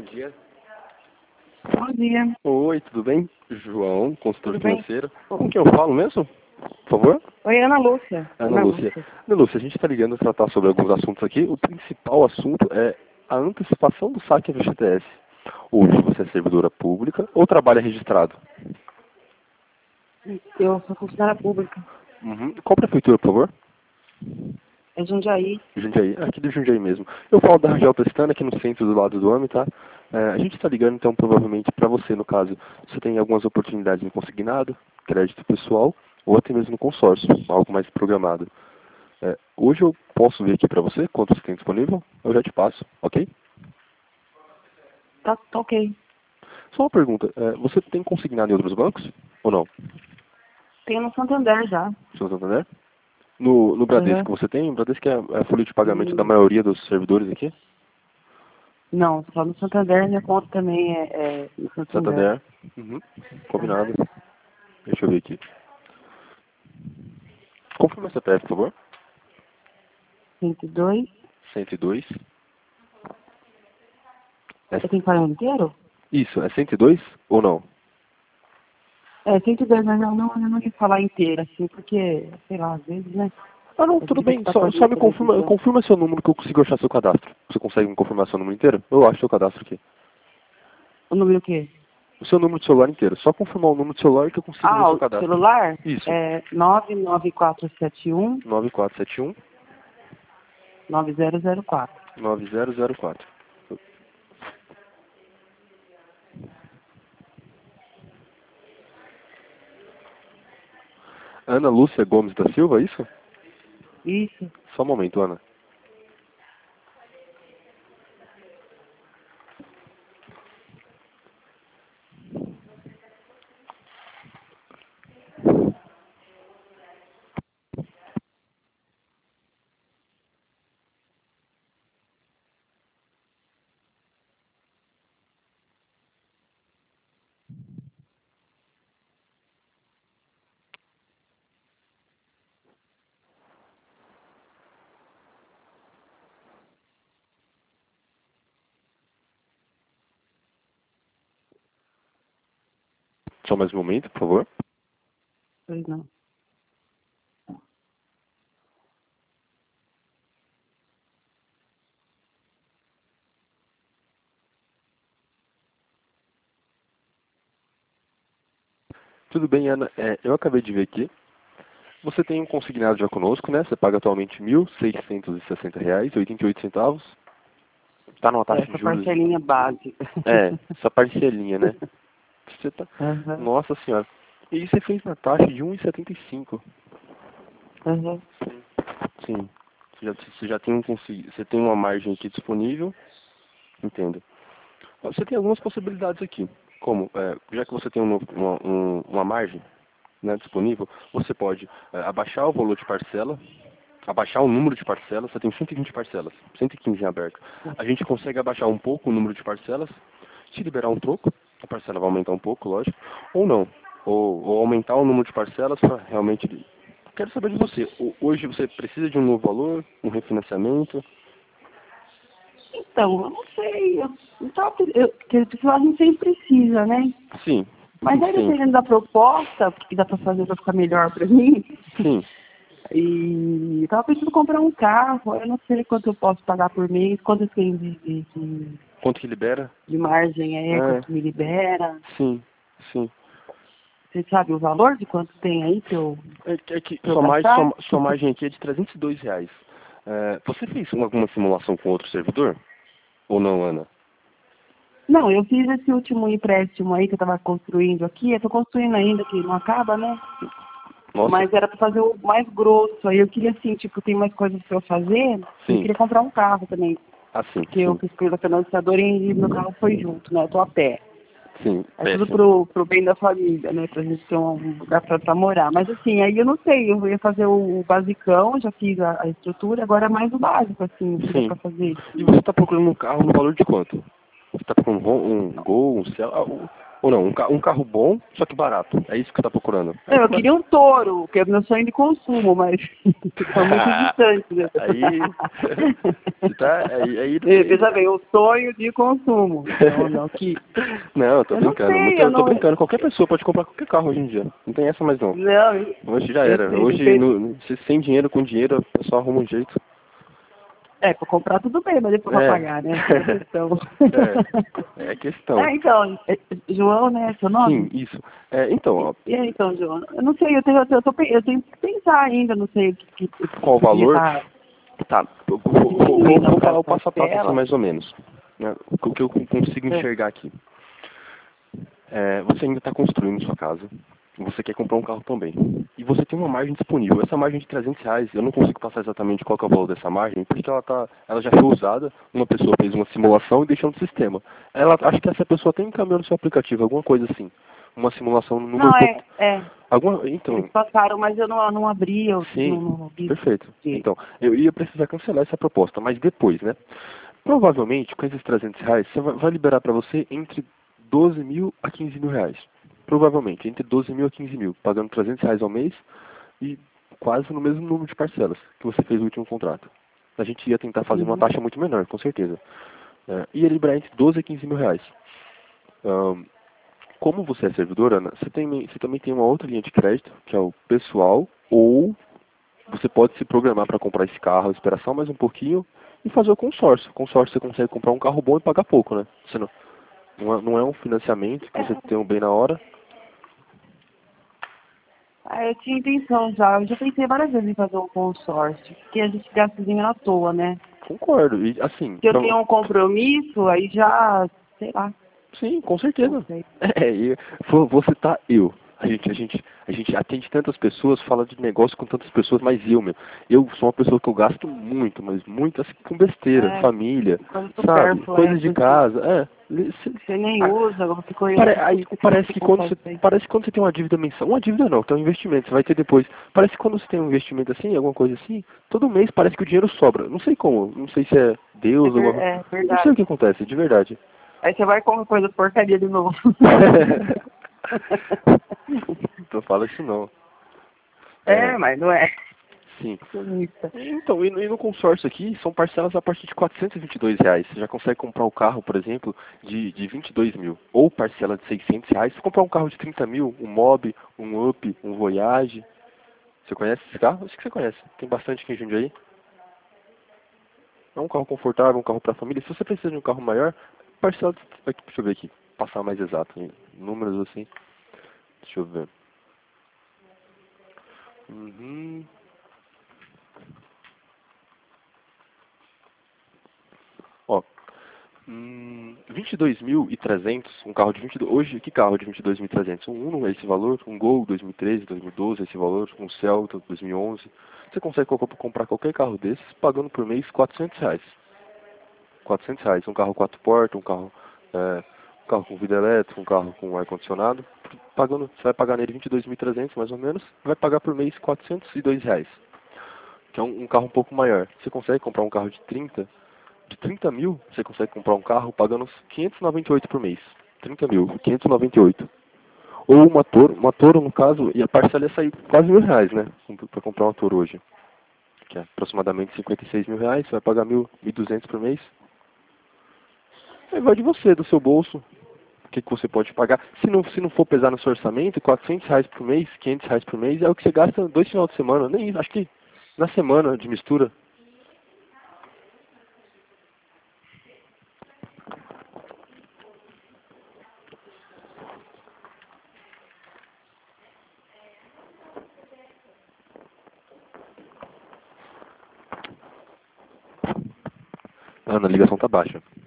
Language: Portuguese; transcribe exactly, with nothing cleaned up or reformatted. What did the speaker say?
dia. Bom dia. Oi, tudo bem? João, consultor Tudo bem? financeiro. Com quem eu falo mesmo? Por favor? Oi, Ana Lúcia. Ana Lúcia. Ana Lúcia, a gente está ligando a tratar sobre alguns assuntos aqui. O principal assunto é a antecipação do saque F G T S. Hoje você é servidora pública ou trabalha registrado? Eu sou funcionária pública. Uhum. Qual prefeitura, por favor? É Jundiaí. Jundiaí, aqui do Jundiaí mesmo. Eu falo da Rangel Pestana, aqui no centro do lado do AME, tá? É, a gente está ligando, então, provavelmente para você, no caso. Você tem algumas oportunidades em consignado, crédito pessoal, ou até mesmo no consórcio, algo mais programado. É, hoje eu posso ver aqui para você quanto você tem disponível, eu já te passo, ok? Tá, tá ok. Só uma pergunta, é, você tem consignado em outros bancos, ou não? Tenho no Santander já. Seu Santander? No, no Bradesco Uhum. você tem? O Bradesco é é a folha de pagamento da Hum, maioria dos servidores aqui? Não, só no Santander. Minha conta também é, é no Santander. Santander. Uhum. Combinado. Deixa eu ver aqui. Confirma essa C P F, por favor. cento e dois. cento e dois. É, Eu tenho que pagar o inteiro? isso, é cento e dois ou não? É, cento e dois, mas eu não, eu não ia falar inteira, assim, porque, sei lá, às vezes, né? Ah, não, Eu tudo fico bem. com Só, só me também, confirma, então. confirma seu número que eu consigo achar seu cadastro. Você consegue me confirmar seu número inteiro? Eu acho seu cadastro aqui. O número o quê? O seu número de celular inteiro. Só confirmar o número de celular que eu consigo ver Ah, seu o cadastro. celular? Isso. É nove nove quatro sete um nove quatro sete um nove zero zero quatro. nove zero zero quatro. Ana Lúcia Gomes da Silva, é isso? Isso. Só um momento, Ana. Só mais um momento, por favor. Pois não. Tudo bem, Ana. É, eu acabei de ver aqui. Você tem um consignado já conosco, né? Você paga atualmente mil seiscentos e sessenta reais e oitenta e oito centavos. Está numa taxa Essa de juros. parcelinha básica. É, essa parcelinha, né? Você tá... Aham. Nossa senhora. E você fez na taxa de um e setenta e cinco. Aham. Sim. Você já, você já tem um consi- você tem uma margem aqui disponível. Entendo. Você tem algumas possibilidades aqui. Como? É, já que você tem um novo- uma, um- uma margem, né, disponível, você pode é, abaixar o valor de parcela, abaixar o número de parcelas. Você tem cento e vinte parcelas, cento e quinze em aberto. A gente consegue abaixar um pouco o número de parcelas, te liberar um troco, a parcela vai aumentar um pouco, lógico, ou não. Ou, ou aumentar o número de parcelas para realmente... Quero saber de você. O- Hoje você precisa de um novo valor, um refinanciamento? Então, eu não sei. Eu, eu, tava- eu, que a gente sempre precisa, né? Sim, Mas aí sim, dependendo da proposta, o que dá pra fazer pra ficar melhor pra mim. sim. E eu tava pensando em comprar um carro. Eu não sei quanto eu posso pagar por mês, quanto tem de, de, de, Quanto que libera? de margem é, É, quanto me libera. sim, sim. Você sabe o valor de quanto tem aí pra eu, É, é que pra eu sua margem, gastar? sua, sua margem aqui é de trezentos e dois reais. É, você fez alguma simulação com outro servidor? Ou não, Ana? Não, eu fiz esse último empréstimo aí que eu estava construindo aqui, eu estou construindo ainda, que não acaba, né? Nossa, Mas era para fazer o mais grosso. Aí eu queria, assim, tipo, tem mais coisas para eu fazer. Eu sim. queria comprar um carro também, Assim, porque eu sim. fiz pela financiadora e meu carro foi junto, né? Eu tô a pé. Sim, É tudo péssimo. pro, pro bem da família, né? Pra gente ter um lugar pra, pra morar. Mas assim, aí eu não sei, eu ia fazer o, o basicão, já fiz a, a estrutura, agora é mais o básico, assim, o que dá Sim. pra fazer. E você está procurando um carro no valor de quanto? Você está procurando um, Ron- um Gol, um Cel... ah, o, Ou não, um, ca um carro bom, só que barato. É isso que você tá procurando. Não, eu queria um touro, que é meu sonho de consumo, mas está muito distante. Né? Aí, você tá, aí, aí, É, aí, veja bem, o sonho de consumo. Não, não que... Não, eu tô Eu não brincando. sei, Muito, eu eu tô não... brincando. Qualquer pessoa pode comprar qualquer carro hoje em dia. Não tem essa mais não. Não, eu Hoje já eu era. sei, Hoje, depende... no, no- se sem dinheiro, com dinheiro, o pessoal arruma um jeito. É, para comprar tudo bem, mas depois para É. pagar, né? Essa é a questão. É, é questão. É, então, é, João, né? Seu Sim, nome? isso. É, então, ó, E aí, então, João? Eu não sei, eu tenho, eu, tenho, eu, tô pe- eu tenho que pensar ainda, não sei o que, que, o que qual o poderia valor? estar Tá, eu vou, vou, vou, vou diminuindo a vou falar o passo a passo assim, parcela. mais ou menos. Né? O que eu consigo É. enxergar aqui. É, você ainda está construindo sua casa. Você quer comprar um carro também. E você tem uma margem disponível. Essa margem de trezentos reais, eu não consigo passar exatamente qual que é o valor dessa margem, porque ela, tá, ela já foi usada, uma pessoa fez uma simulação e deixou no sistema. Ela, acho que essa pessoa tem encaminhou no seu aplicativo, alguma coisa assim. Uma simulação no número... Não, pouco- é, é. Alguma, então, Eles passaram, mas eu não, não abri, eu não, sim, não vi. perfeito. vi. Então, eu ia precisar cancelar essa proposta, mas depois, né? Provavelmente, com esses trezentos reais, você vai vai liberar para você entre doze mil a quinze mil reais. Provavelmente, entre doze mil a quinze mil, pagando trezentos reais ao mês e quase no mesmo número de parcelas que você fez no último contrato. A gente ia tentar fazer uma Uhum. taxa muito menor, com certeza. É, ia liberar entre doze a quinze mil reais. Ahn, como você é servidora, né, você, tem, você também tem uma outra linha de crédito, que é o pessoal, ou você pode se programar para comprar esse carro, esperar só mais um pouquinho e fazer o consórcio. Consórcio você consegue comprar um carro bom e pagar pouco, né? Você não, não, é, não é um financiamento que É, você tem um bem na hora. ah, eu tinha intenção já, eu já pensei várias vezes em fazer um consórcio, porque a gente gasta dinheiro à toa, né? Concordo. E assim, Se eu pra, tenho um compromisso, aí já, sei lá, sim, com não certeza. sei. É, e vou, vou citar eu. A gente, a, gente, a gente atende tantas pessoas, fala de negócio com tantas pessoas, mas eu, meu, eu sou uma pessoa que eu gasto muito, mas muito assim, com besteira, É, família, coisa sabe? supérflua, é, Coisas de coisa que casa, é. se- você nem ah, usa, você conhece, Pare- aí parece você que quando você consegue. parece que quando você tem uma dívida mensal, uma dívida não, tem um investimento, você vai ter depois. Parece que quando você tem um investimento assim, alguma coisa assim, todo mês parece que o dinheiro sobra. Não sei como, não sei se é É, Deus ou ver, alguma... é Não sei o verdade. que acontece, de verdade. Aí você vai comer coisa porcaria de novo. Então fala isso não. É, É, mas não é. sim. Sonista. Então, e no, e no consórcio aqui, são parcelas a partir de quatrocentos e vinte e dois reais. Você já consegue comprar o carro, por exemplo, de, de vinte e dois mil. Ou parcela de seiscentos reais. Se comprar um carro de trinta mil, um Mob, um Up, um Voyage. Você conhece esse carro? Acho que você conhece. Tem bastante aqui em Jundiaí. É um carro confortável, um carro para família. Se você precisa de um carro maior, parcela de... Deixa eu ver aqui. Passar mais exato. Em números assim. Deixa eu ver. Uhum. Ó, hum, vinte e dois mil e trezentos, um carro de vinte e dois, hoje, que carro de vinte e dois mil e trezentos? Um Uno é esse valor, um Gol dois mil e treze, dois mil e doze esse valor, um Celta dois mil e onze. Você consegue co- comprar qualquer carro desses pagando por mês quatrocentos reais. quatrocentos reais, um carro quatro portas, um carro, é, um carro com vidro elétrico, um carro com ar-condicionado, pagando, você vai pagar nele vinte e dois mil e trezentos mais ou menos, vai pagar por mês quatrocentos e dois reais, que é um, um carro um pouco maior. Você consegue comprar um carro de trinta de trinta mil, você consegue comprar um carro pagando quinhentos e noventa e oito por mês. trinta mil, quinhentos e noventa e oito. Ou uma Toro, uma Toro no caso, e a parcela ia sair quase mil reais, né? Para comprar uma Toro hoje. Que é aproximadamente cinquenta e seis mil reais, você vai pagar mil, mil e duzentos por mês. Aí vai de você, do seu bolso, o que, que você pode pagar. Se não, se não for pesar no seu orçamento, quatrocentos reais por mês, quinhentos reais por mês, é o que você gasta dois finais de semana. Nem isso, acho que na semana de mistura. Ah, na ligação tá baixa.